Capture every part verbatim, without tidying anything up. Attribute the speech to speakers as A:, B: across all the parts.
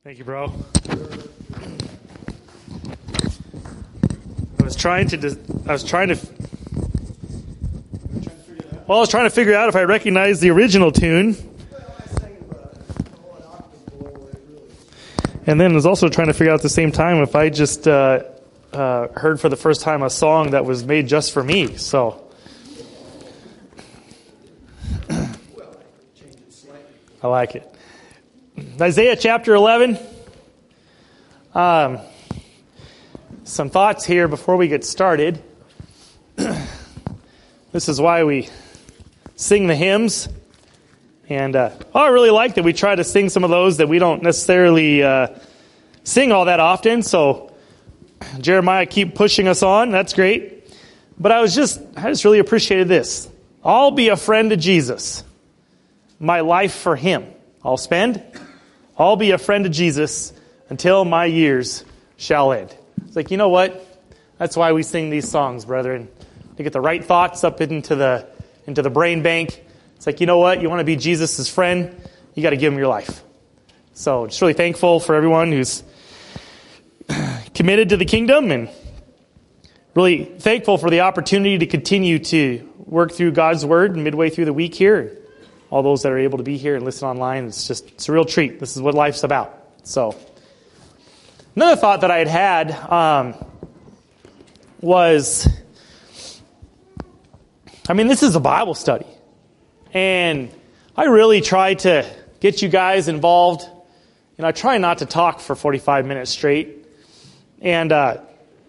A: Thank you, bro. I was trying to. I was trying to. Well, I was trying to figure out if I recognized the original tune, and then I was also trying to figure out at the same time if I just uh, uh, heard for the first time a song that was made just for me. So, I like it. Isaiah chapter eleven. Um, some thoughts here before we get started. This is why we sing the hymns. And uh, oh, I really like that we try to sing some of those that we don't necessarily uh, sing all that often. So, Jeremiah, keep pushing us on. That's great. But I was just, I just really appreciated this. I'll be a friend to Jesus. My life for him. I'll spend. I'll be a friend to Jesus until my years shall end. It's like, you know what? That's why we sing these songs, brethren. To get the right thoughts up into the into the brain bank. It's like, you know what? You want to be Jesus' friend? You got to give him your life. So just really thankful for everyone who's committed to the kingdom, and really thankful for the opportunity to continue to work through God's Word midway through the week here. All those that are able to be here and listen online, it's just it's a real treat. This is what life's about. So, another thought that I had had um, was, I mean, this is a Bible study, and I really try to get you guys involved. And I try not to talk for forty-five minutes straight, and uh,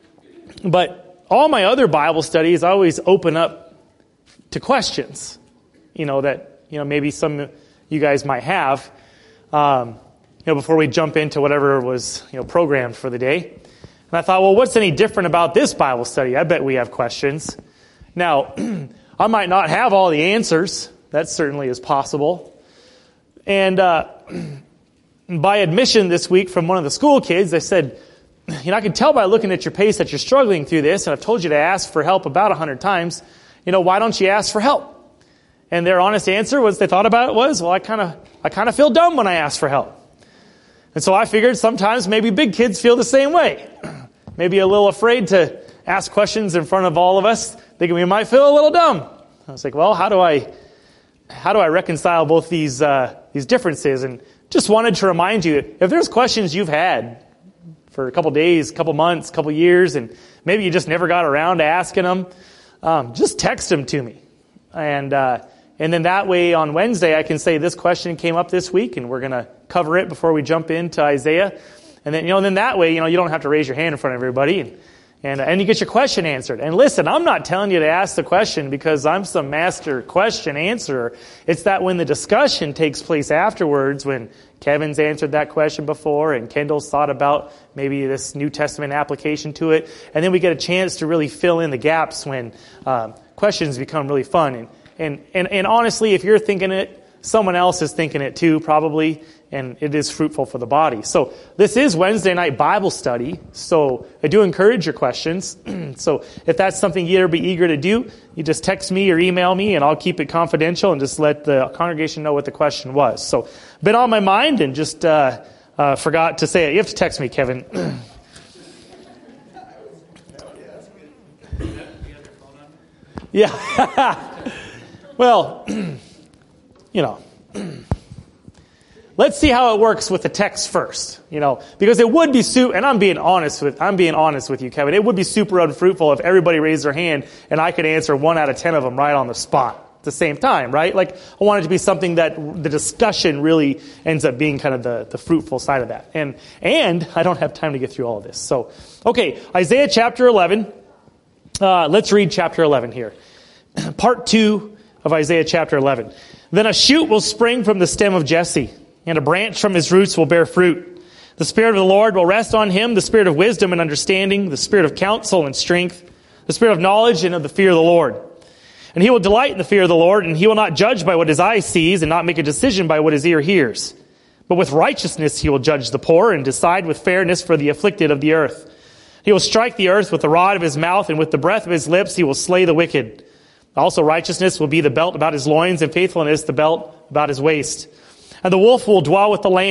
A: but all my other Bible studies I always open up to questions, you know that. You know, maybe some of you guys might have, um, you know, before we jump into whatever was, you know, programmed for the day. And I thought, well, what's any different about this Bible study? I bet we have questions. Now, I might not have all the answers. That certainly is possible. And uh, by admission this week from one of the school kids, they said, you know, I can tell by looking at your pace that you're struggling through this, and I've told you to ask for help about a hundred times. You know, why don't you ask for help? And their honest answer was, they thought about it was, well, I kind of I kind of feel dumb when I ask for help. And so I figured sometimes maybe big kids feel the same way. Maybe a little afraid to ask questions in front of all of us, thinking we might feel a little dumb. I was like, well, how do I how do I reconcile both these uh, these differences? And just wanted to remind you, if there's questions you've had for a couple days, a couple months, a couple years, and maybe you just never got around to asking them, um, just text them to me. And uh And then that way on Wednesday I can say this question came up this week and we're going to cover it before we jump into Isaiah. And then, you know, then that way, you know, you don't have to raise your hand in front of everybody and and, and you get your question answered. And listen, I'm not telling you to ask the question because I'm some master question answerer. It's that when the discussion takes place afterwards, when Kevin's answered that question before and Kendall's thought about maybe this New Testament application to it, and then we get a chance to really fill in the gaps when um, questions become really fun. And And, and and honestly, if you're thinking it, someone else is thinking it too, probably, and it is fruitful for the body. So this is Wednesday night Bible study, so I do encourage your questions. So if that's something you'd be eager to do, you just text me or email me, and I'll keep it confidential and just let the congregation know what the question was. So been on my mind and just uh, uh, forgot to say it. You have to text me, Kevin. Yeah. Well, you know, let's see how it works with the text first, you know, because it would be super, and I'm being honest with, I'm being honest with you, Kevin, it would be super unfruitful if everybody raised their hand and I could answer one out of ten of them right on the spot at the same time, right? Like, I want it to be something that the discussion really ends up being kind of the, the fruitful side of that. And, and I don't have time to get through all of this. So, okay, Isaiah chapter eleven, uh, let's read chapter eleven here. Part two of Isaiah chapter eleven. Then a shoot will spring from the stem of Jesse, and a branch from his roots will bear fruit. The Spirit of the Lord will rest on him, the Spirit of wisdom and understanding, the Spirit of counsel and strength, the Spirit of knowledge and of the fear of the Lord. And he will delight in the fear of the Lord, and he will not judge by what his eye sees, and not make a decision by what his ear hears. But with righteousness he will judge the poor, and decide with fairness for the afflicted of the earth. He will strike the earth with the rod of his mouth, and with the breath of his lips he will slay the wicked. Also righteousness will be the belt about his loins, and faithfulness the belt about his waist. And the wolf will dwell with the lamb.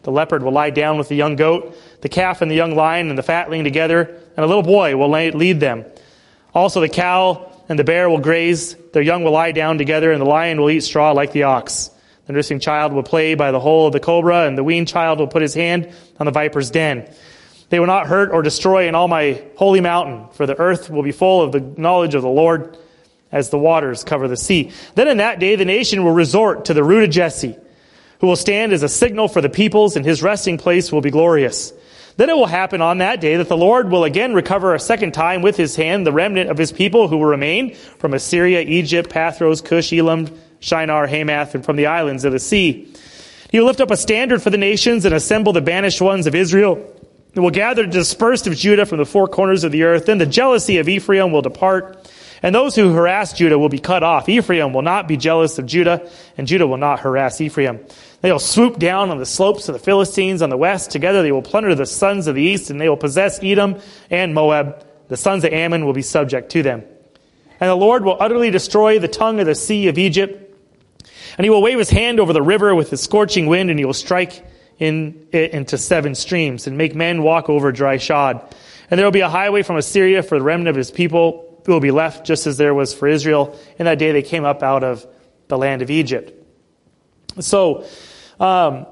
A: The leopard will lie down with the young goat, the calf and the young lion and the fatling together, and a little boy will lead them. Also the cow and the bear will graze, their young will lie down together, and the lion will eat straw like the ox. The nursing child will play by the hole of the cobra, and the weaned child will put his hand on the viper's den. They will not hurt or destroy in all my holy mountain, for the earth will be full of the knowledge of the Lord as the waters cover the sea. Then in that day the nation will resort to the root of Jesse, who will stand as a signal for the peoples, and his resting place will be glorious. Then it will happen on that day that the Lord will again recover a second time with his hand the remnant of his people who will remain from Assyria, Egypt, Pathros, Cush, Elam, Shinar, Hamath, and from the islands of the sea. He will lift up a standard for the nations and assemble the banished ones of Israel. He will gather the dispersed of Judah from the four corners of the earth. Then the jealousy of Ephraim will depart, and those who harass Judah will be cut off. Ephraim will not be jealous of Judah, and Judah will not harass Ephraim. They will swoop down on the slopes of the Philistines on the west. Together they will plunder the sons of the east, and they will possess Edom and Moab. The sons of Ammon will be subject to them. And the Lord will utterly destroy the tongue of the sea of Egypt, and he will wave his hand over the river with his scorching wind, and he will strike in it into seven streams, and make men walk over dry shod. And there will be a highway from Assyria for the remnant of his people, who will be left just as there was for Israel in that day they came up out of the land of Egypt. So, um,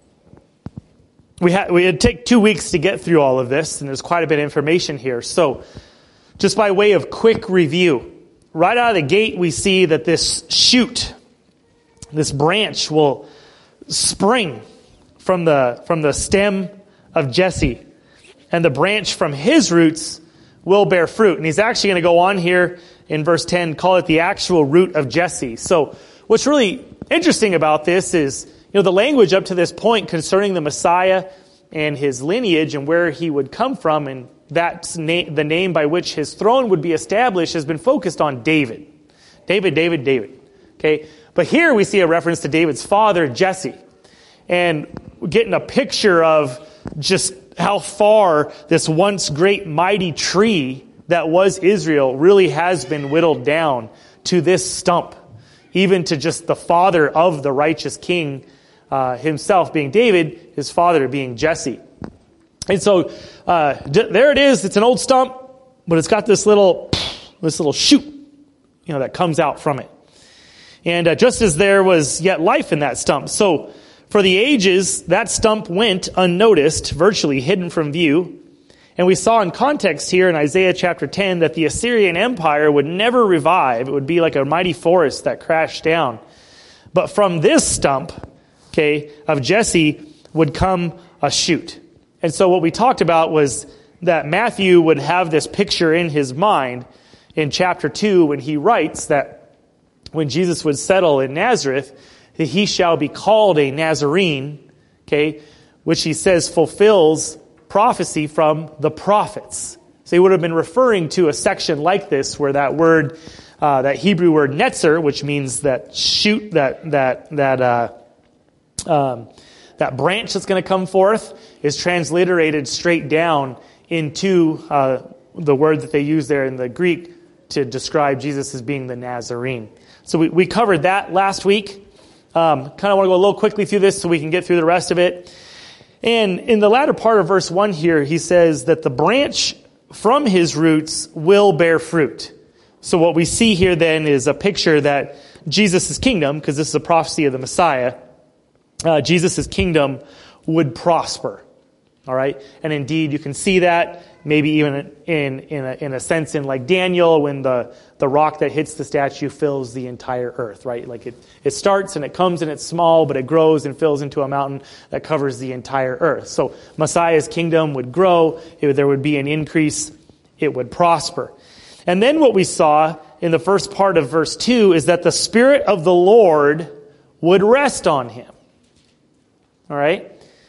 A: we had we had take two weeks to get through all of this, and there's quite a bit of information here. So, just by way of quick review, right out of the gate we see that this shoot, this branch will spring from the from the stem of Jesse, and the branch from his roots will bear fruit. And he's actually going to go on here in verse ten, call it the actual root of Jesse. So what's really interesting about this is, you know, the language up to this point concerning the Messiah and his lineage and where he would come from, and that's na- the name by which his throne would be established, has been focused on David. David, David, David. Okay, but here we see a reference to David's father, Jesse. And we're getting a picture of just how far this once great mighty tree that was Israel really has been whittled down to this stump, even to just the father of the righteous king uh, himself being David, his father being Jesse. And so uh, there it is. It's an old stump, but it's got this little this little shoot, you know, that comes out from it. And uh, just as there was yet life in that stump, so for the ages, that stump went unnoticed, virtually hidden from view. And we saw in context here in Isaiah chapter ten that the Assyrian Empire would never revive. It would be like a mighty forest that crashed down. But from this stump, okay, of Jesse would come a shoot. And so what we talked about was that Matthew would have this picture in his mind in chapter two when he writes that when Jesus would settle in Nazareth, that he shall be called a Nazarene, okay, which he says fulfills prophecy from the prophets. So he would have been referring to a section like this where that word, uh, that Hebrew word netzer, which means that shoot, that that that uh, um, that branch that's going to come forth, is transliterated straight down into uh, the word that they use there in the Greek to describe Jesus as being the Nazarene. So we, we covered that last week. Um, kind of want to go a little quickly through this so we can get through the rest of it. And in the latter part of verse one here, he says that the branch from his roots will bear fruit. So what we see here then is a picture that Jesus' kingdom, because this is a prophecy of the Messiah, uh, Jesus' kingdom would prosper. All right? And indeed, you can see that maybe even in in a, in a sense in like Daniel, when the, the rock that hits the statue fills the entire earth, right? Like it, it starts and it comes and it's small, but it grows and fills into a mountain that covers the entire earth. So Messiah's kingdom would grow, it would, there would be an increase, it would prosper. And then what we saw in the first part of verse two is that the Spirit of the Lord would rest on him. All right?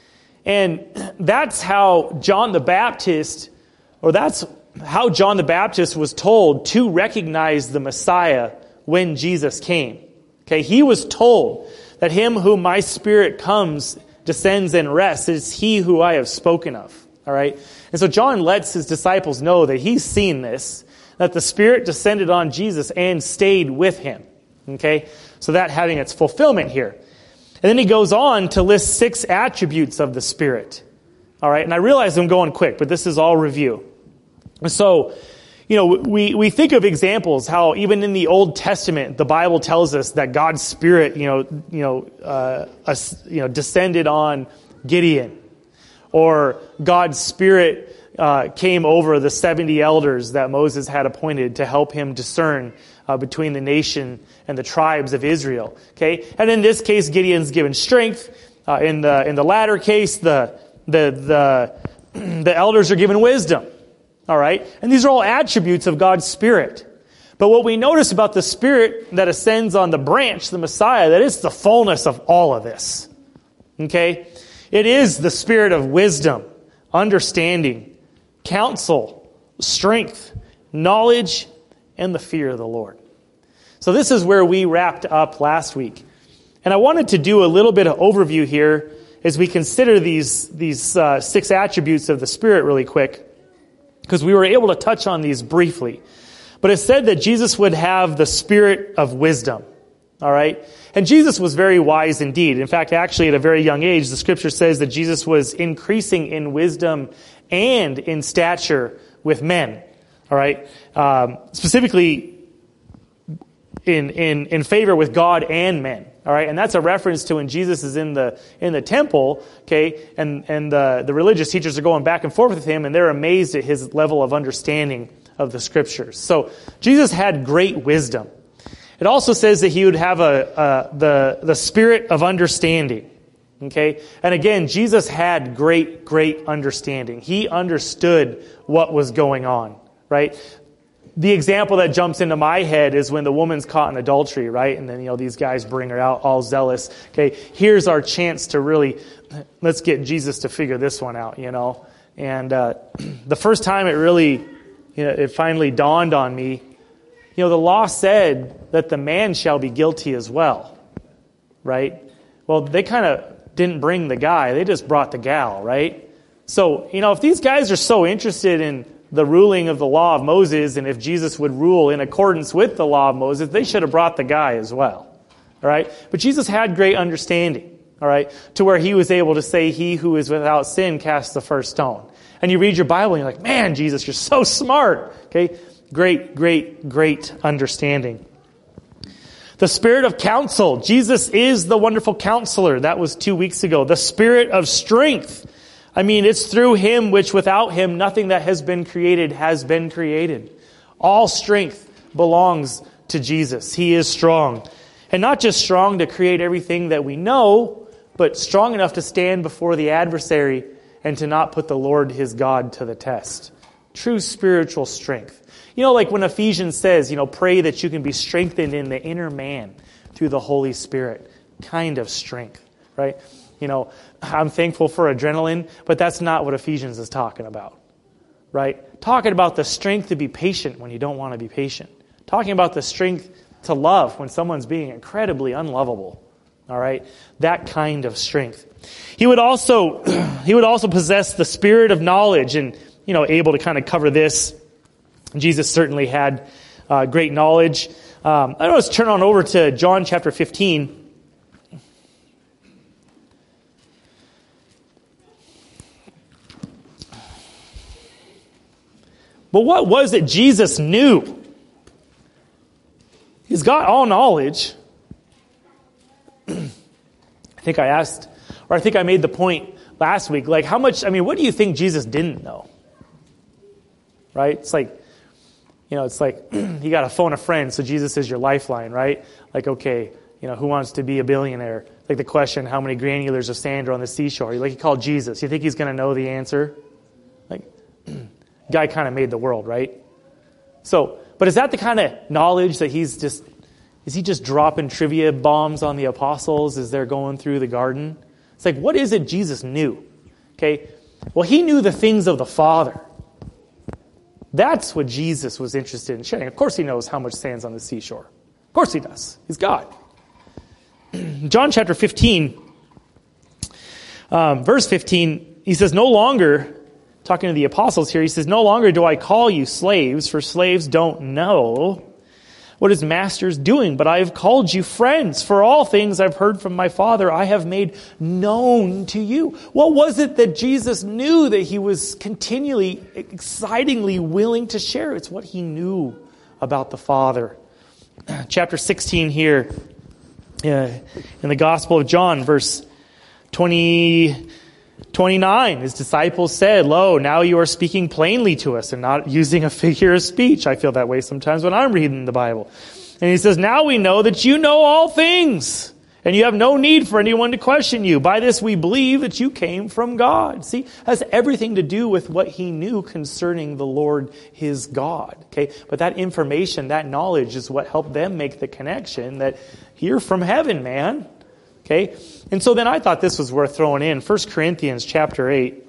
A: And that's how John the Baptist, or that's how John the Baptist was told to recognize the Messiah when Jesus came. Okay, he was told that him whom my Spirit comes, descends and rests, is he who I have spoken of. All right? And so John lets his disciples know that he's seen this, that the Spirit descended on Jesus and stayed with him. Okay? So that having its fulfillment here. And then he goes on to list six attributes of the Spirit. All right, and I realize I'm going quick, but this is all review. So, you know, we, we think of examples how even in the Old Testament, the Bible tells us that God's Spirit, you know, you know, uh, uh, you know, descended on Gideon, or God's Spirit uh, came over the seventy elders that Moses had appointed to help him discern uh, between the nation and the tribes of Israel. Okay, and in this case, Gideon's given strength. Uh, in the in the latter case, the the the the elders are given wisdom. All right, and these are all attributes of God's Spirit. But what we notice about the Spirit that ascends on the branch, the Messiah, that it's the fullness of all of this. Okay, it is the Spirit of wisdom, understanding, counsel, strength, knowledge, and the fear of the Lord. So this is where we wrapped up last week. And I wanted to do a little bit of overview here as we consider these, these uh, six attributes of the Spirit really quick, because we were able to touch on these briefly. But it said that Jesus would have the Spirit of wisdom. All right? And Jesus was very wise indeed. In fact, actually at a very young age, the Scripture says that Jesus was increasing in wisdom and in stature with men. All right? Um, specifically in, in, in favor with God and men. All right, and that's a reference to when Jesus is in the in the temple, okay, and and the the religious teachers are going back and forth with him, and they're amazed at his level of understanding of the Scriptures. So Jesus had great wisdom. It also says that he would have a, a the the spirit of understanding, okay, and again, Jesus had great great understanding. He understood what was going on, right? The example that jumps into my head is when the woman's caught in adultery, right? And then, you know, these guys bring her out all zealous. Okay, here's our chance to really, let's get Jesus to figure this one out, you know. And uh, the first time it really, you know, it finally dawned on me, you know, the law said that the man shall be guilty as well, right? Well, they kind of didn't bring the guy. They just brought the gal, right? So, you know, if these guys are so interested in the ruling of the law of Moses, and if Jesus would rule in accordance with the law of Moses, they should have brought the guy as well. All right? But Jesus had great understanding, all right, to where he was able to say, he who is without sin cast the first stone. And you read your Bible and you're like, man, Jesus, you're so smart. Okay? Great, great, great understanding. The Spirit of counsel. Jesus is the wonderful counselor. That was two weeks ago. The Spirit of strength. I mean, it's through him, which without him, nothing that has been created has been created. All strength belongs to Jesus. He is strong. And not just strong to create everything that we know, but strong enough to stand before the adversary and to not put the Lord his God to the test. True spiritual strength. You know, like when Ephesians says, you know, pray that you can be strengthened in the inner man through the Holy Spirit. Kind of strength, right? You know, I'm thankful for adrenaline, but that's not what Ephesians is talking about, right? Talking about the strength to be patient when you don't want to be patient. Talking about the strength to love when someone's being incredibly unlovable, all right? That kind of strength. He would also, he would also possess the spirit of knowledge and, you know, able to kind of cover this. Jesus certainly had uh, great knowledge. Um, I want to turn on over to John chapter fifteen. But what was it Jesus knew? He's got all knowledge. I think I asked, or I think I made the point last week, like how much, I mean, what do you think Jesus didn't know? Right? It's like, you know, it's like you got to phone a friend, so Jesus is your lifeline, right? Like, okay, you know, who wants to be a billionaire? Like the question, how many granulars of sand are on the seashore? Like, you call Jesus. You think he's going to know the answer? Like, guy kind of made the world, right? So, but is that the kind of knowledge that he's just, is he just dropping trivia bombs on the apostles as they're going through the garden? It's like, what is it Jesus knew? Okay, well, he knew the things of the Father. That's what Jesus was interested in sharing. Of course he knows how much sand's on the seashore. Of course he does. He's God. John chapter fifteen, um, verse fifteen, he says, no longer, talking to the apostles here, he says, no longer do I call you slaves, for slaves don't know what his master's doing, but I have called you friends, for all things I've heard from my Father I have made known to you. What was it that Jesus knew that he was continually, excitingly willing to share? It's what he knew about the Father. Chapter sixteen here, uh, in the Gospel of John, verse twenty, twenty-nine, his disciples said, "Lo, now you are speaking plainly to us and not using a figure of speech." I feel that way sometimes when I'm reading the Bible. And he says, "Now we know that you know all things, and you have no need for anyone to question you. By this we believe that you came from God." See, it has everything to do with what he knew concerning the Lord, his God. Okay, but that information, that knowledge is what helped them make the connection that you're from heaven, man. Okay, and so then I thought this was worth throwing in. First Corinthians chapter eight.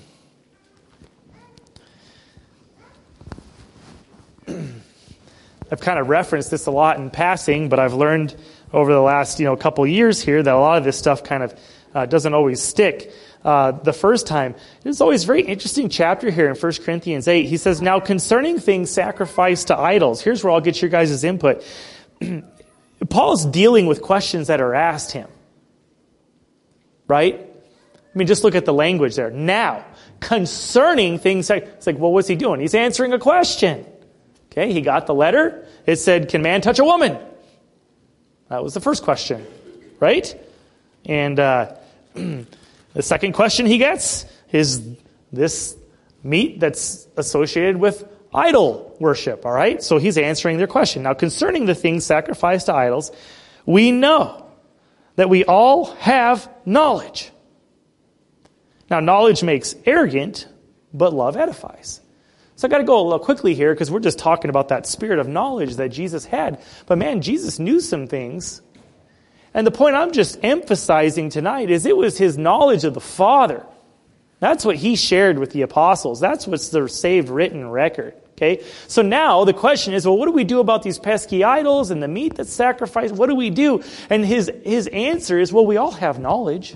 A: I've kind of referenced this a lot in passing, but I've learned over the last you know couple years here that a lot of this stuff kind of uh, doesn't always stick uh, the first time. It's always a very interesting chapter here in First Corinthians eight. He says, "Now concerning things sacrificed to idols," here's where I'll get your guys' input. Paul's dealing with questions that are asked him. Right? I mean, just look at the language there. Now, concerning things, it's like, well, what's he doing? He's answering a question. Okay, he got the letter. It said, "Can man touch a woman?" That was the first question, right? And uh, the second question he gets is this meat that's associated with idol worship, all right? So he's answering their question. Now, concerning the things sacrificed to idols, we know that we all have knowledge. Now, knowledge makes arrogant, but love edifies. So I got to go a little quickly here because we're just talking about that spirit of knowledge that Jesus had. But man, Jesus knew some things. And the point I'm just emphasizing tonight is it was his knowledge of the Father. That's what he shared with the apostles. That's what's the saved written record. Okay? So now the question is, well, what do we do about these pesky idols and the meat that's sacrificed? What do we do? And his, his answer is, well, we all have knowledge.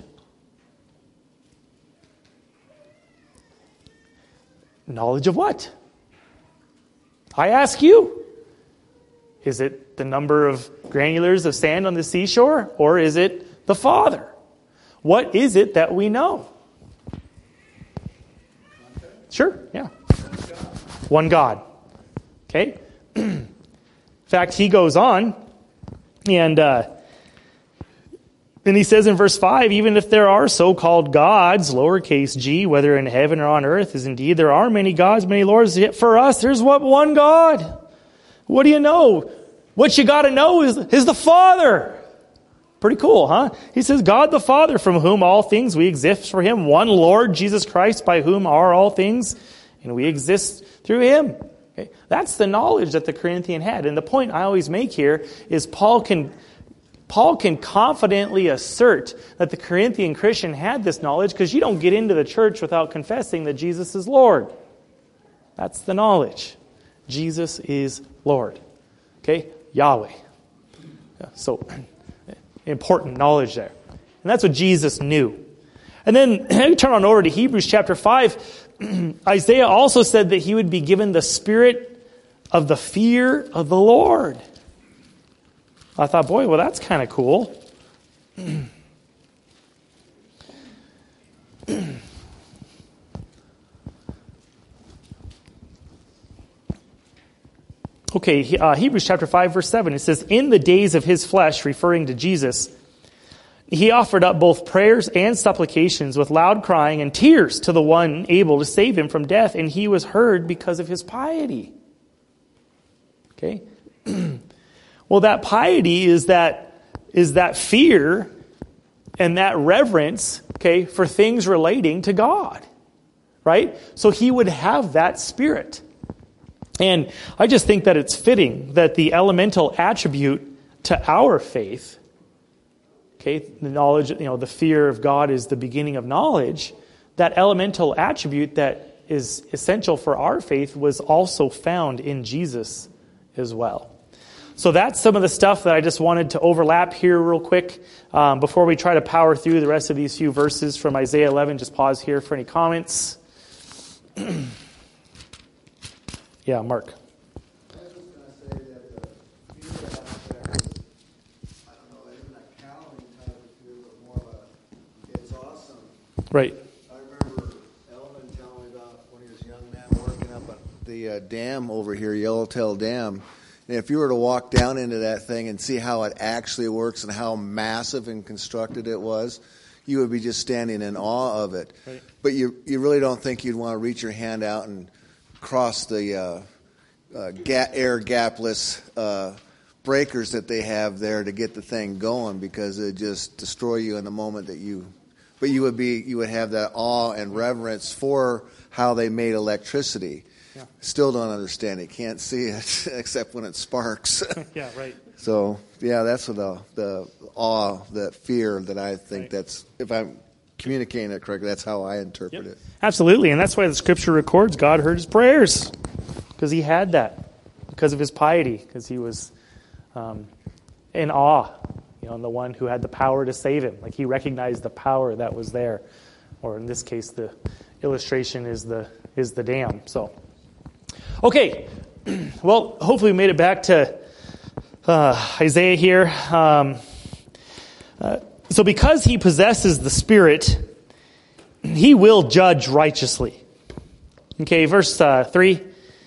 A: Knowledge of what? I ask you. Is it the number of granulars of sand on the seashore? Or is it the Father? What is it that we know? Sure, yeah. One God. Okay? In fact, he goes on, and uh, and he says in verse five, "Even if there are so-called gods, lowercase g, whether in heaven or on earth, as indeed there are many gods, many lords, yet for us there's what? One God." What do you know? What you got to know is, is the Father. Pretty cool, huh? He says, "God the Father, from whom all things we exist for him, one Lord, Jesus Christ, by whom are all things, and we exist through him." Okay? That's the knowledge that the Corinthian had. And the point I always make here is Paul can Paul can confidently assert that the Corinthian Christian had this knowledge because you don't get into the church without confessing that Jesus is Lord. That's the knowledge. Jesus is Lord. Okay? Yahweh. Yeah, so, important knowledge there. And that's what Jesus knew. And then, turn on over to Hebrews chapter five. Isaiah also said that he would be given the spirit of the fear of the Lord. I thought, boy, well, that's kind of cool. Okay, uh, Hebrews chapter five, verse seven, it says, "In the days of his flesh," referring to Jesus, "he offered up both prayers and supplications with loud crying and tears to the one able to save him from death, and he was heard because of his piety." Okay? Well, that piety is that is that fear and that reverence, okay, for things relating to God. Right? So he would have that spirit. And I just think that it's fitting that the elemental attribute to our faith, okay, the knowledge, you know, the fear of God is the beginning of knowledge, that elemental attribute that is essential for our faith was also found in Jesus as well. So that's some of the stuff that I just wanted to overlap here real quick um, before we try to power through the rest of these few verses from Isaiah eleven. Just pause here for any comments. Yeah, Mark.
B: I was just going to say that the
A: Right.
B: I remember Elvin telling me about when he was a young man working up at the uh, dam over here, Yellowtail Dam. And if you were to walk down into that thing and see how it actually works and how massive and constructed it was, you would be just standing in awe of it. Right. But you you really don't think you'd want to reach your hand out and cross the uh, uh, ga- air gapless uh, breakers that they have there to get the thing going, because it would just destroy you in the moment that you. But you would be you would have that awe and reverence for how they made electricity. Yeah. Still don't understand it. Can't see it except when it sparks.
A: Yeah, right.
B: So yeah, that's the the awe, that fear that I think right. that's, if I'm communicating it correctly, that's how I interpret yep. it.
A: Absolutely, and that's why the Scripture records God heard his prayers, because he had that, because of his piety, because he was um, in awe, you know, and the one who had the power to save him. Like, he recognized the power that was there, or in this case, the illustration is the is the dam. So, okay, well, hopefully we made it back to uh, Isaiah here. Um, uh, so, because he possesses the Spirit, he will judge righteously. Okay, verse uh, three.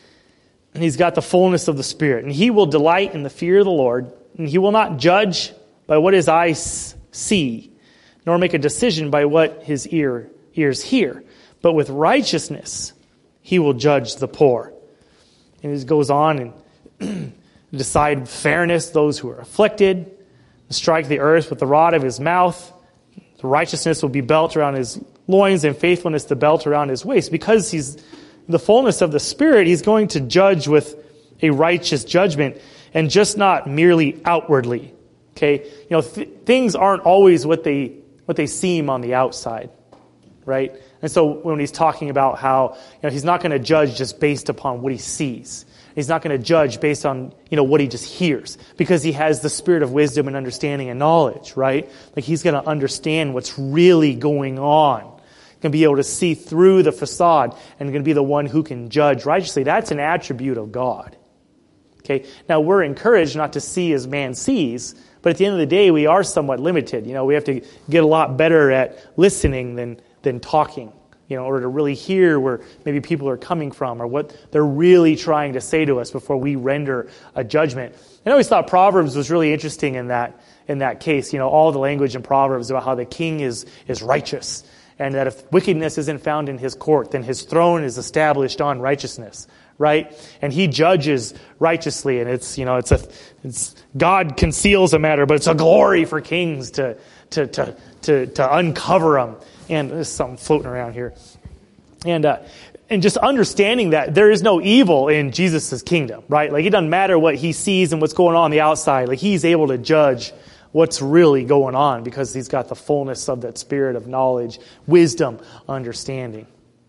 A: And he's got the fullness of the Spirit. And he will delight in the fear of the Lord. And he will not judge by what his eyes see, nor make a decision by what his ear ears hear. But with righteousness he will judge the poor. And he goes on and decide fairness, those who are afflicted, strike the earth with the rod of his mouth. The righteousness will be belt around his loins, and faithfulness the belt around his waist. Because he's the fullness of the Spirit, he's going to judge with a righteous judgment, and just not merely outwardly. Okay, you know, th- things aren't always what they what they seem on the outside, right? And so when he's talking about how, you know, he's not going to judge just based upon what he sees. He's not going to judge based on, you know, what he just hears, because he has the spirit of wisdom and understanding and knowledge, right? Like, he's going to understand what's really going on. Going to be able to see through the facade, and going to be the one who can judge righteously. That's an attribute of God. Okay. Now, we're encouraged not to see as man sees, but at the end of the day, we are somewhat limited. You know, we have to get a lot better at listening than than talking, you know, in order to really hear where maybe people are coming from, or what they're really trying to say to us before we render a judgment. I always thought Proverbs was really interesting in that in that case. You know, all the language in Proverbs about how the king is is righteous, and that if wickedness isn't found in his court, then his throne is established on righteousness, right? And he judges righteously, and it's, you know, it's a, it's, God conceals a matter, but it's a glory for kings to, to, to, to, to uncover them. And there's something floating around here. And, uh, and just understanding that there is no evil in Jesus' kingdom, right? Like, it doesn't matter what he sees and what's going on on the outside. Like, he's able to judge what's really going on, because he's got the fullness of that spirit of knowledge, wisdom, understanding.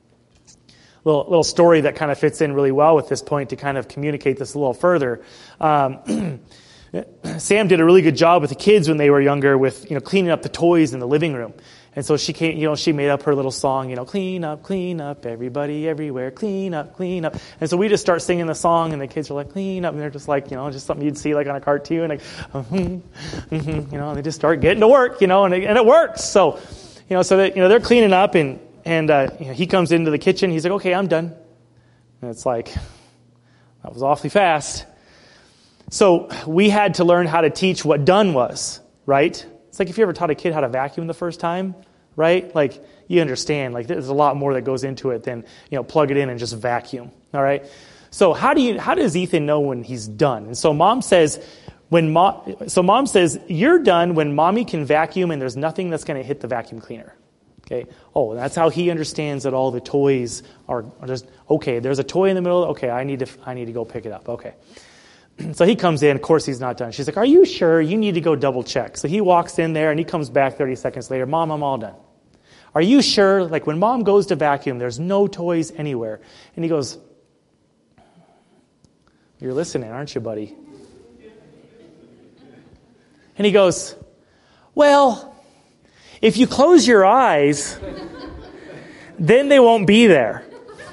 A: Little, little story that kind of fits in really well with this point to kind of communicate this a little further. Um, Sam did a really good job with the kids when they were younger with, you know, cleaning up the toys in the living room. And so she came, you know, she made up her little song, you know, clean up, clean up, everybody, everywhere, clean up, clean up. And so we just start singing the song, and the kids are like, clean up. And they're just like, you know, just something you'd see like on a cartoon, like, mm-hmm, mm-hmm, you know, and they just start getting to work, you know, and it, and it works. So, you know, so that, you know, they're cleaning up, and, and, uh, you know, he comes into the kitchen. He's like, okay, I'm done. And it's like, that was awfully fast. So we had to learn how to teach what done was, right? It's like if you ever taught a kid how to vacuum the first time, right? Like, you understand, like, there's a lot more that goes into it than, you know, plug it in and just vacuum, all right? So how do you, how does Ethan know when he's done? And so mom says, when mom, so mom says, you're done when mommy can vacuum and there's nothing that's going to hit the vacuum cleaner. Okay. Oh, that's how he understands that all the toys are just, okay, there's a toy in the middle. Okay, I need to, I need to go pick it up. Okay. So he comes in. Of course, he's not done. She's like, are you sure? You need to go double check. So he walks in there, and he comes back thirty seconds later. Mom, I'm all done. Are you sure? Like, when mom goes to vacuum, there's no toys anywhere. And he goes, you're listening, aren't you, buddy? And he goes, well, if you close your eyes, then they won't be there.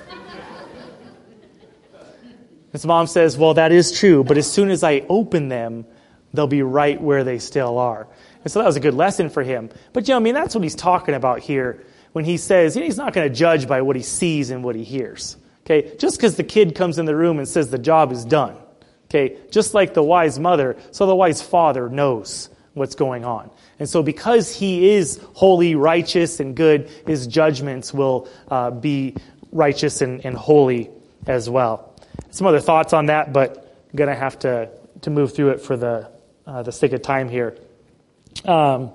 A: His mom says, well, that is true, but as soon as I open them, they'll be right where they still are. And so that was a good lesson for him. But, you know, I mean, that's what he's talking about here. when he says he's not going to judge by what he sees and what he hears. Okay, just because the kid comes in the room and says the job is done. Okay, just like the wise mother, so the wise father knows what's going on. And so because he is holy, righteous, and good, his judgments will uh, be righteous and, and holy as well. Some other thoughts on that, but I'm going to have to to move through it for the uh, the sake of time here. Um,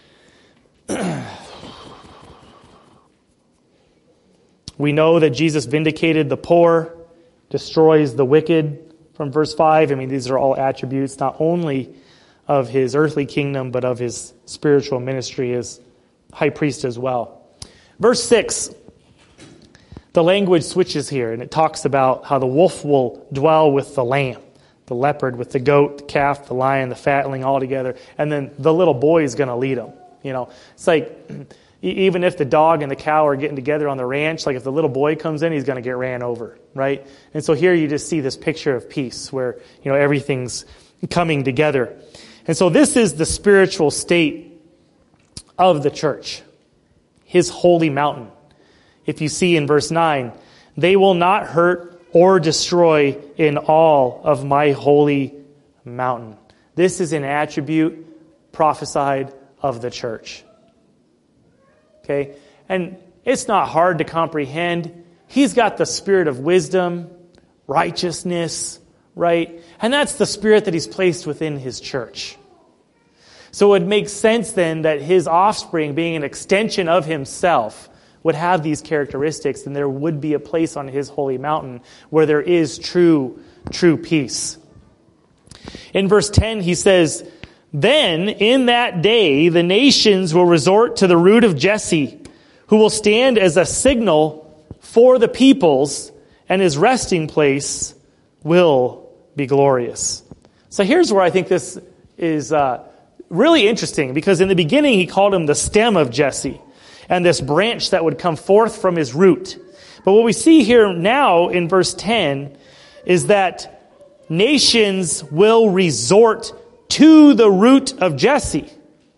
A: we know that Jesus vindicated the poor, destroys the wicked from verse five. I mean, these are all attributes not only of his earthly kingdom, but of his spiritual ministry as high priest as well. Verse six, the language switches here, and it talks about how the wolf will dwell with the lamb, the leopard with the goat, the calf, the lion, the fatling all together, and then the little boy is going to lead them. You know, it's like even if the dog and the cow are getting together on the ranch, like if the little boy comes in, he's going to get ran over, right? And so here you just see this picture of peace where, you know, everything's coming together. And so this is the spiritual state of the church, his holy mountain. If you see in verse nine, they will not hurt or destroy in all of my holy mountain. This is an attribute prophesied of the church. Okay? And it's not hard to comprehend. He's got the spirit of wisdom, righteousness, right? And that's the spirit that he's placed within his church. So it makes sense then that his offspring, being an extension of himself, would have these characteristics, and there would be a place on his holy mountain where there is true, true peace. In verse ten, he says, "Then in that day the nations will resort to the root of Jesse, who will stand as a signal for the peoples, and his resting place will be glorious." So here's where I think this is uh, really interesting, because in the beginning he called him the stem of Jesse, and this branch that would come forth from his root. But what we see here now in verse ten is that nations will resort to the root of Jesse.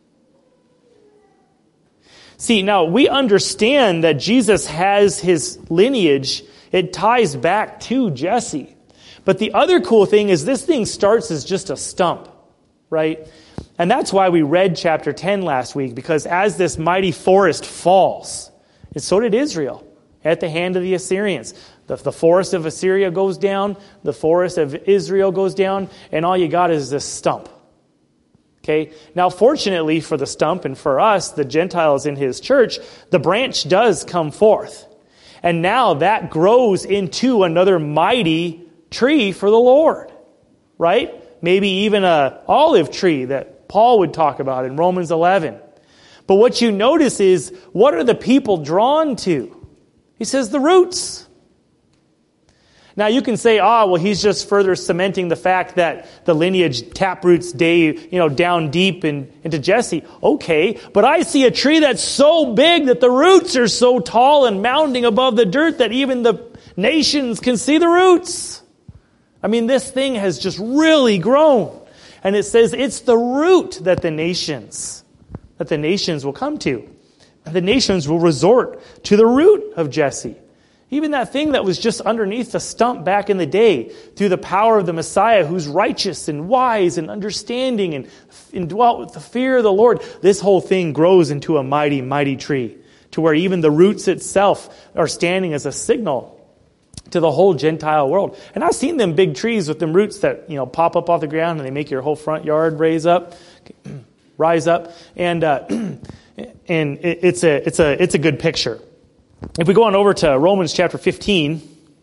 A: See, now we understand that Jesus has his lineage. It ties back to Jesse. But the other cool thing is this thing starts as just a stump, right? And that's why we read chapter ten last week, because as this mighty forest falls, and so did Israel at the hand of the Assyrians. The, the forest of Assyria goes down, the forest of Israel goes down, and all you got is this stump. Okay? Now, fortunately for the stump and for us, the Gentiles in his church, the branch does come forth. And now that grows into another mighty tree for the Lord, right? Maybe even an olive tree that Paul would talk about in Romans eleven. But what you notice is, what are the people drawn to? He says the roots. Now you can say, ah, well, he's just further cementing the fact that the lineage taproots day, you know, down deep in, into Jesse. Okay, but I see a tree that's so big that the roots are so tall and mounding above the dirt that even the nations can see the roots. I mean, this thing has just really grown. And it says it's the root that the nations, that the nations will come to. The nations will resort to the root of Jesse. Even that thing that was just underneath the stump back in the day, through the power of the Messiah, who's righteous and wise and understanding and indwelt with the fear of the Lord, this whole thing grows into a mighty, mighty tree, to where even the roots itself are standing as a signal to the whole Gentile world. And I've seen them big trees with them roots that, you know, pop up off the ground and they make your whole front yard raise up, rise up, and uh, and it's a it's a it's a good picture. If we go on over to Romans chapter fifteen,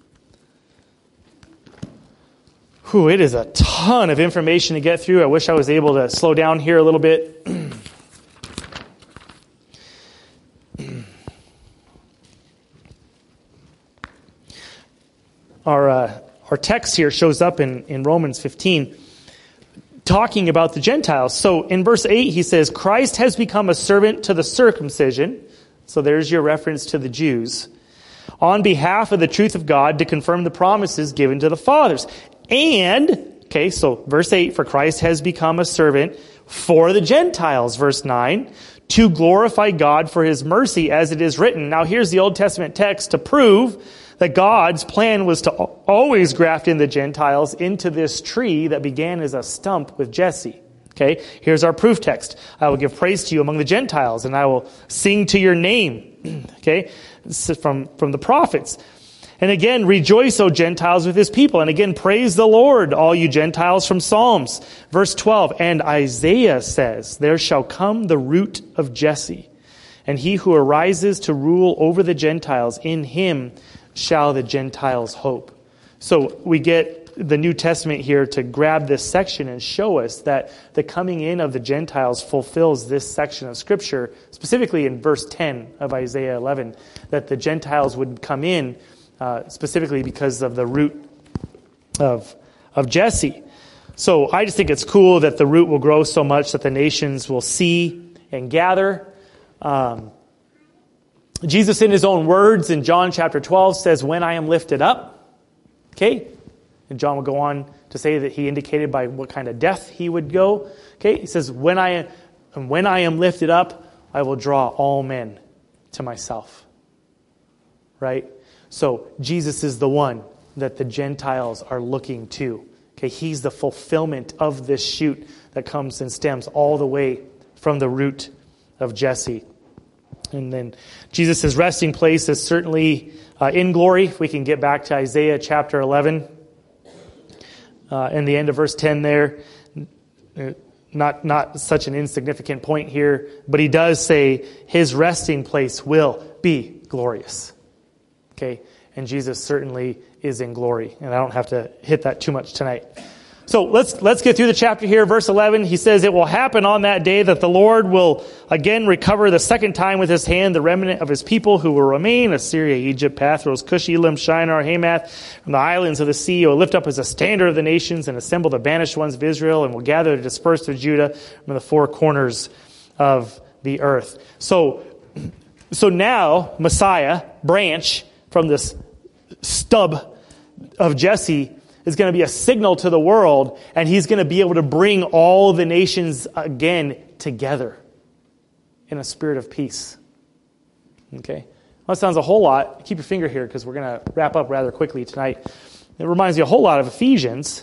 A: whew, it is a ton of information to get through. I wish I was able to slow down here a little bit. Our uh, our text here shows up in, in Romans fifteen, talking about the Gentiles. So in verse eight, he says, Christ has become a servant to the circumcision. So there's your reference to the Jews, on behalf of the truth of God, to confirm the promises given to the fathers. And, okay, so verse eight, for Christ has become a servant for the Gentiles, verse nine, to glorify God for his mercy, as it is written. Now here's the Old Testament text to prove that God's plan was to always graft in the Gentiles into this tree that began as a stump with Jesse. Okay, here's our proof text. I will give praise to you among the Gentiles, and I will sing to your name. Okay, this is from, from the prophets. And again, rejoice, O Gentiles, with his people. And again, praise the Lord, all you Gentiles, from Psalms. Verse twelve, and Isaiah says, there shall come the root of Jesse, and he who arises to rule over the Gentiles, in him shall the Gentiles hope. So we get the New Testament here to grab this section and show us that the coming in of the Gentiles fulfills this section of Scripture, specifically in verse ten of Isaiah eleven, that the Gentiles would come in uh, specifically because of the root of, of Jesse. So I just think it's cool that the root will grow so much that the nations will see and gather. Um, Jesus, in his own words in John chapter twelve, says, when I am lifted up. Okay? And John will go on to say that he indicated by what kind of death he would go. Okay? He says, when I, when I am lifted up, I will draw all men to myself. Right? So Jesus is the one that the Gentiles are looking to. Okay? He's the fulfillment of this shoot that comes and stems all the way from the root of Jesse. And then Jesus' resting place is certainly uh, in glory. If we can get back to Isaiah chapter eleven. Uh, in the end of verse ten there, not not such an insignificant point here, but he does say his resting place will be glorious. Okay, and Jesus certainly is in glory, and I don't have to hit that too much tonight. So let's let's get through the chapter here. Verse eleven, he says, it will happen on that day that the Lord will again recover the second time with his hand the remnant of his people who will remain, Assyria, Egypt, Pathros, Cush, Elam, Shinar, Hamath, from the islands of the sea. He will lift up as a standard of the nations and assemble the banished ones of Israel, and will gather the dispersed of Judah from the four corners of the earth. So, so now Messiah, branch from this stub of Jesse, is going to be a signal to the world, and he's going to be able to bring all the nations again together in a spirit of peace. Okay? Well, that sounds a whole lot. Keep your finger here because we're going to wrap up rather quickly tonight. It reminds me a whole lot of Ephesians.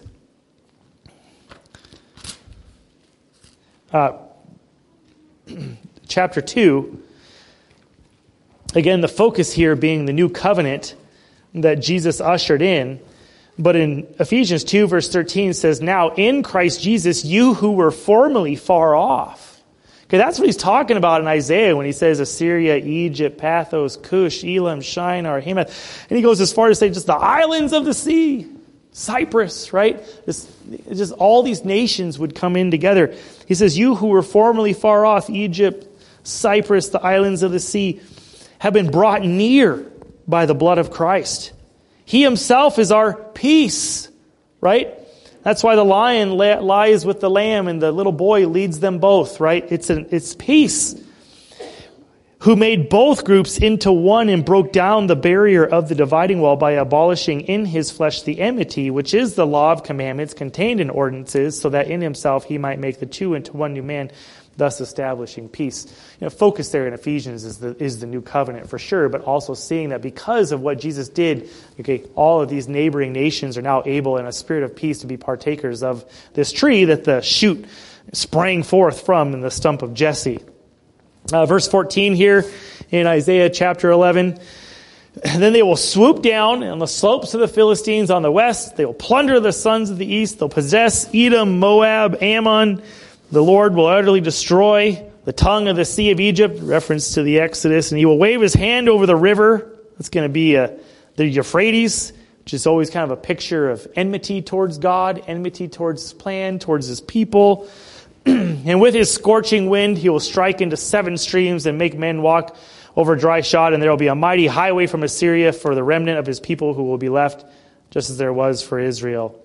A: Uh, chapter two. Again, the focus here being the new covenant that Jesus ushered in. But in Ephesians two, verse thirteen says, now in Christ Jesus, you who were formerly far off. Okay, that's what he's talking about in Isaiah when he says Assyria, Egypt, Pathros, Cush, Elam, Shinar, Hamath. And he goes as far as to say just the islands of the sea, Cyprus, right? Just, just all these nations would come in together. He says, you who were formerly far off, Egypt, Cyprus, the islands of the sea, have been brought near by the blood of Christ. He himself is our peace, right? That's why the lion lies with the lamb and the little boy leads them both, right? It's an, it's peace. Who made both groups into one and broke down the barrier of the dividing wall by abolishing in his flesh the enmity, which is the law of commandments contained in ordinances, so that in himself he might make the two into one new man, thus establishing peace. You know, focus there in Ephesians is the is the new covenant for sure, but also seeing that because of what Jesus did, okay, all of these neighboring nations are now able in a spirit of peace to be partakers of this tree that the shoot sprang forth from in the stump of Jesse. Uh, verse fourteen here in Isaiah chapter eleven. And then they will swoop down on the slopes of the Philistines on the west. They will plunder the sons of the east. They'll possess Edom, Moab, Ammon. The Lord will utterly destroy the tongue of the sea of Egypt, reference to the Exodus, and he will wave his hand over the river. That's going to be uh, the Euphrates, which is always kind of a picture of enmity towards God, enmity towards his plan, towards his people. And with his scorching wind, he will strike into seven streams and make men walk over dry shod, and there will be a mighty highway from Assyria for the remnant of his people who will be left, just as there was for Israel.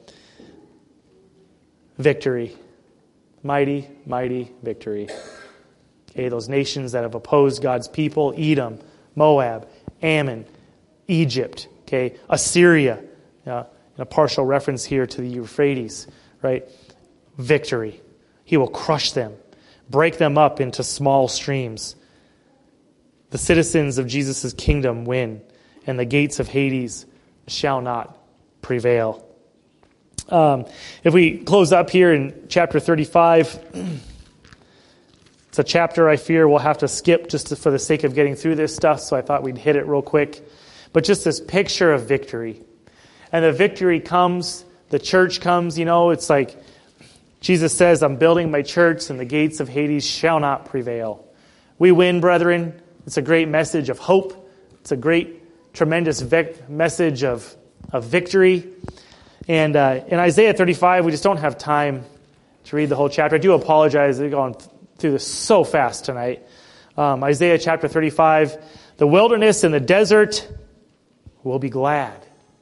A: Victory. Mighty, mighty victory. Okay, those nations that have opposed God's people, Edom, Moab, Ammon, Egypt, okay, Assyria, uh, and a partial reference here to the Euphrates, right? Victory. He will crush them. break them up into small streams. The citizens of Jesus' kingdom win, and the gates of Hades shall not prevail. Um, if we close up here in chapter thirty-five, it's a chapter I fear we'll have to skip just to, for the sake of getting through this stuff, so I thought we'd hit it real quick. But just this picture of victory. And the victory comes, the church comes, you know, it's like Jesus says, I'm building my church and the gates of Hades shall not prevail. We win, brethren. It's a great message of hope. It's a great, tremendous vic- message of, of victory. And uh, in Isaiah thirty-five, we just don't have time to read the whole chapter. I do apologize. I've gone through this so fast tonight. Um, Isaiah chapter thirty-five, the wilderness and the desert will be glad.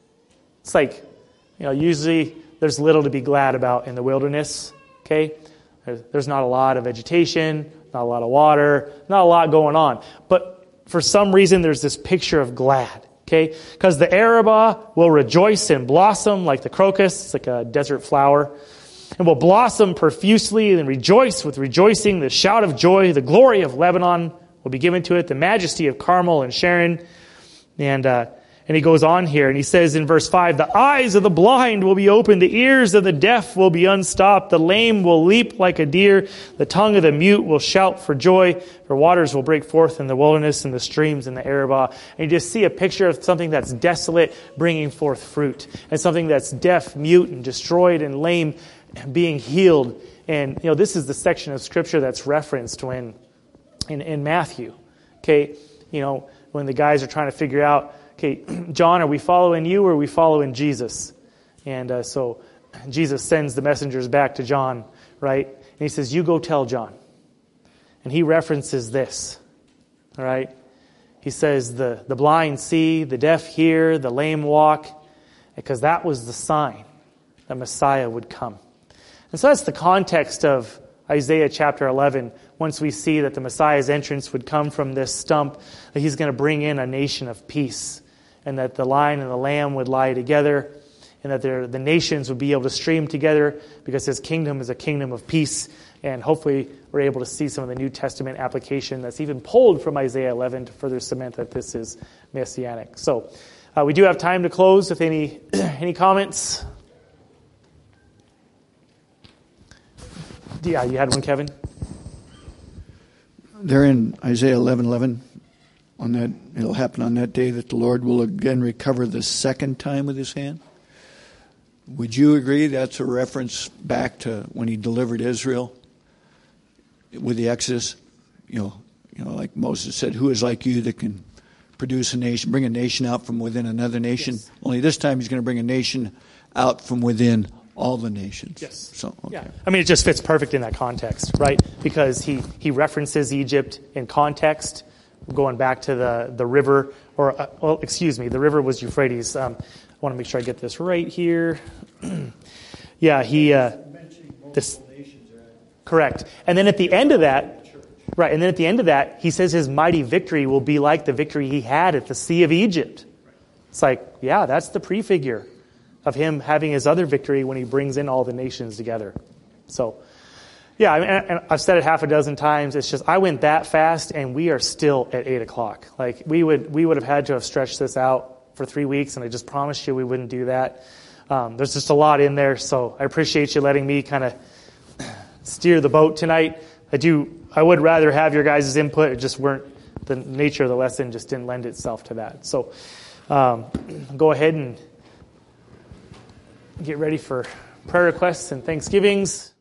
A: It's like, you know, usually there's little to be glad about in the wilderness, okay? There's not a lot of vegetation, not a lot of water, not a lot going on. But for some reason, there's this picture of glad, okay? Because the Arabah will rejoice and blossom like the crocus. It's like a desert flower. And will blossom profusely and rejoice with rejoicing. The shout of joy, the glory of Lebanon will be given to it. The majesty of Carmel and Sharon. And uh, and he goes on here and he says in verse five, the eyes of the blind will be opened. The ears of the deaf will be unstopped. The lame will leap like a deer. The tongue of the mute will shout for joy. For waters will break forth in the wilderness and the streams in the Arabah. And you just see a picture of something that's desolate bringing forth fruit. And something that's deaf, mute, and destroyed and lame being healed. And, you know, this is the section of Scripture that's referenced when in, in Matthew. Okay, you know, when the guys are trying to figure out, okay, John, are we following you or are we following Jesus? And uh, so Jesus sends the messengers back to John, right? And he says, you go tell John. And he references this, all right? He says, the, the blind see, the deaf hear, the lame walk, because that was the sign that Messiah would come. And so that's the context of Isaiah chapter eleven. Once we see that the Messiah's entrance would come from this stump, that he's going to bring in a nation of peace, and that the lion and the lamb would lie together, and that the nations would be able to stream together because his kingdom is a kingdom of peace. And hopefully we're able to see some of the New Testament application that's even pulled from Isaiah eleven to further cement that this is messianic. So uh, we do have time to close with any any comments. Yeah, you had one, Kevin?
C: There in Isaiah eleven eleven, on that, it'll happen on that day that the Lord will again recover the second time with his hand. Would you agree that's a reference back to when he delivered Israel with the Exodus? You know, you know, like Moses said, who is like you that can produce a nation, bring a nation out from within another nation? Yes. Only this time he's going to bring a nation out from within all the nations.
A: Yes.
C: So, okay.
A: Yeah. I mean, it just fits perfect in that context, right? Because he, he references Egypt in context, going back to the, the river, or, uh, well, excuse me, the river was Euphrates. Um, I want to make sure I get this right here. yeah, he... Uh, this, correct. And then at the end of that, right, and then at the end of that, he says his mighty victory will be like the victory he had at the Sea of Egypt. It's like, yeah, that's the prefigure of him having his other victory when he brings in all the nations together. So, yeah, I mean, and I've said it half a dozen times. It's just I went that fast, and we are still at eight o'clock. Like we would, we would have had to have stretched this out for three weeks, and I just promised you we wouldn't do that. Um, there's just a lot in there, so I appreciate you letting me kind of steer the boat tonight. I do. I would rather have your guys' input. It just weren't the nature of the lesson just didn't lend itself to that. So, um, go ahead and get ready for prayer requests and thanksgivings.